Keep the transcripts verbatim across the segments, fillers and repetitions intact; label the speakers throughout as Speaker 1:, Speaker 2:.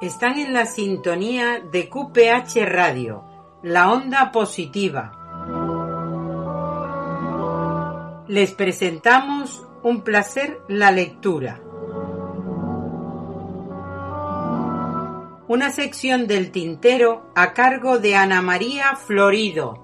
Speaker 1: Están en la sintonía de Q P H Radio, la onda positiva. Les presentamos Un placer la lectura. Una sección del tintero a cargo de Ana María Florido.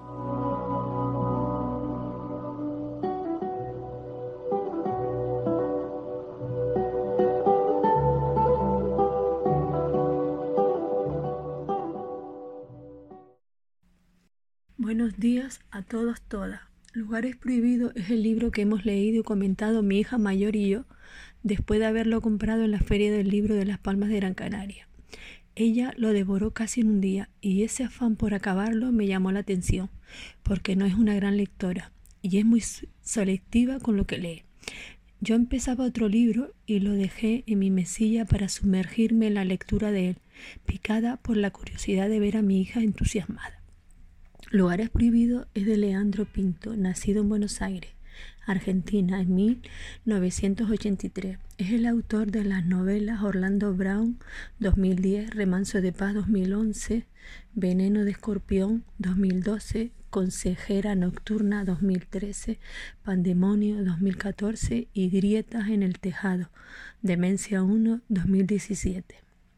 Speaker 2: Buenos días a todos, todas. Lugares Prohibidos es el libro que hemos leído y comentado mi hija mayor y yo después de haberlo comprado en la Feria del Libro de Las Palmas de Gran Canaria. Ella lo devoró casi en un día y ese afán por acabarlo me llamó la atención porque no es una gran lectora y es muy selectiva con lo que lee. Yo empezaba otro libro y lo dejé en mi mesilla para sumergirme en la lectura de él, picada por la curiosidad de ver a mi hija entusiasmada. Lugares Prohibidos es de Leandro Pinto, nacido en Buenos Aires, Argentina, en mil novecientos ochenta y tres. Es el autor de las novelas Orlando Brown, dos mil diez, Remanso de Paz, dos mil once, Veneno de Escorpión, dos mil doce, Consejera Nocturna, dos mil trece, Pandemonio, dos mil catorce y Grietas en el Tejado, Demencia uno, dos mil diecisiete.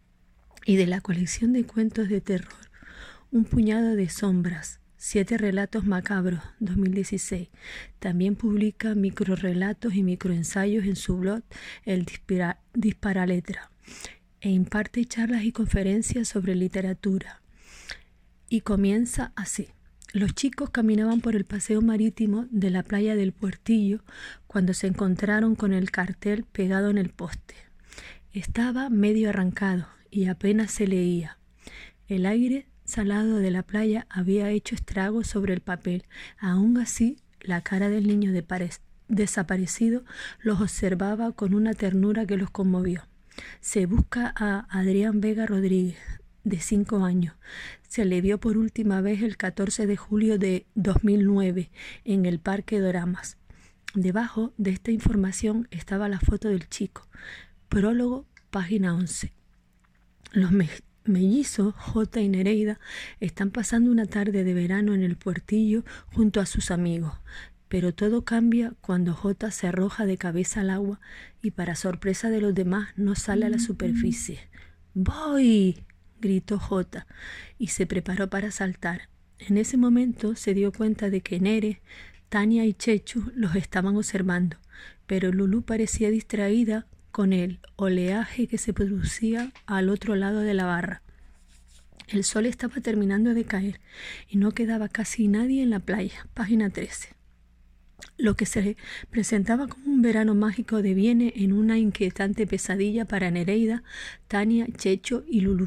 Speaker 2: Y de la colección de cuentos de terror, Un puñado de sombras, Siete relatos macabros, dos mil dieciséis. También publica microrelatos y microensayos en su blog El Dispara, Disparaletra e imparte charlas y conferencias sobre literatura. Y comienza así. Los chicos caminaban por el paseo marítimo de la playa del Puertillo cuando se encontraron con el cartel pegado en el poste. Estaba medio arrancado y apenas se leía. El aire salado de la playa había hecho estragos sobre el papel. Aún así, la cara del niño de desaparecido los observaba con una ternura que los conmovió. Se busca a Adrián Vega Rodríguez, de cinco años. Se le vio por última vez el catorce de julio de dos mil nueve en el Parque Doramas. Debajo de esta información estaba la foto del chico. Prólogo, página once. Los mexicanos mellizos, Jota y Nereida, están pasando una tarde de verano en el Puertillo junto a sus amigos, pero todo cambia cuando Jota se arroja de cabeza al agua y para sorpresa de los demás no sale a la superficie. ¡Voy!, gritó Jota y se preparó para saltar. En ese momento se dio cuenta de que Nere, Tania y Chechu los estaban observando, pero Lulú parecía distraída con el oleaje que se producía al otro lado de la barra. El sol estaba terminando de caer y no quedaba casi nadie en la playa. Página trece. Lo que se presentaba como un verano mágico deviene en una inquietante pesadilla para Nereida, Tania, Checho y Lulú,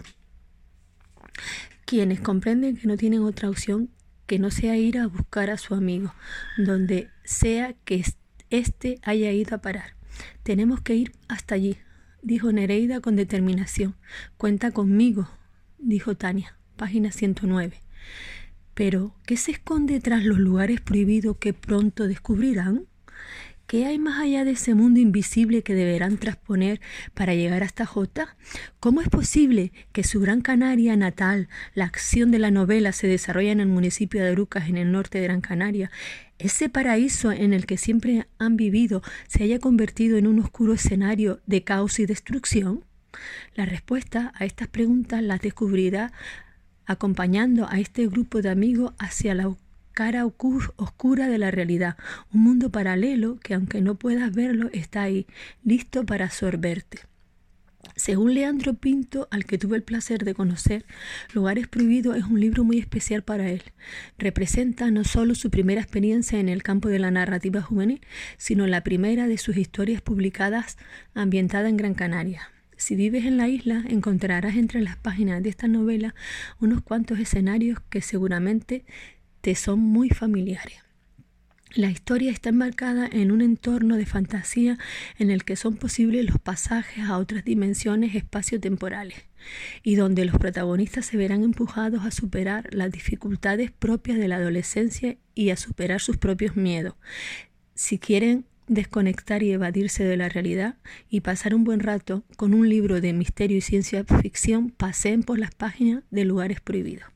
Speaker 2: quienes comprenden que no tienen otra opción que no sea ir a buscar a su amigo, donde sea que éste haya ido a parar. Tenemos que ir hasta allí, dijo Nereida con determinación. Cuenta conmigo, dijo Tania, página ciento nueve. Pero, ¿qué se esconde tras los lugares prohibidos que pronto descubrirán? ¿Qué hay más allá de ese mundo invisible que deberán trasponer para llegar hasta Jota? ¿Cómo es posible que su Gran Canaria natal, la acción de la novela se desarrolla en el municipio de Arucas, en el norte de Gran Canaria, ese paraíso en el que siempre han vivido, se haya convertido en un oscuro escenario de caos y destrucción? La respuesta a estas preguntas las descubrirá acompañando a este grupo de amigos hacia la cara oscura de la realidad, un mundo paralelo que, aunque no puedas verlo, está ahí, listo para absorberte. Según Leandro Pinto, al que tuve el placer de conocer, Lugares Prohibidos es un libro muy especial para él. Representa no solo su primera experiencia en el campo de la narrativa juvenil, sino la primera de sus historias publicadas ambientada en Gran Canaria. Si vives en la isla, encontrarás entre las páginas de esta novela unos cuantos escenarios que seguramente te son muy familiares. La historia está enmarcada en un entorno de fantasía en el que son posibles los pasajes a otras dimensiones espaciotemporales y donde los protagonistas se verán empujados a superar las dificultades propias de la adolescencia y a superar sus propios miedos. Si quieren desconectar y evadirse de la realidad y pasar un buen rato con un libro de misterio y ciencia ficción, paseen por las páginas de Lugares Prohibidos.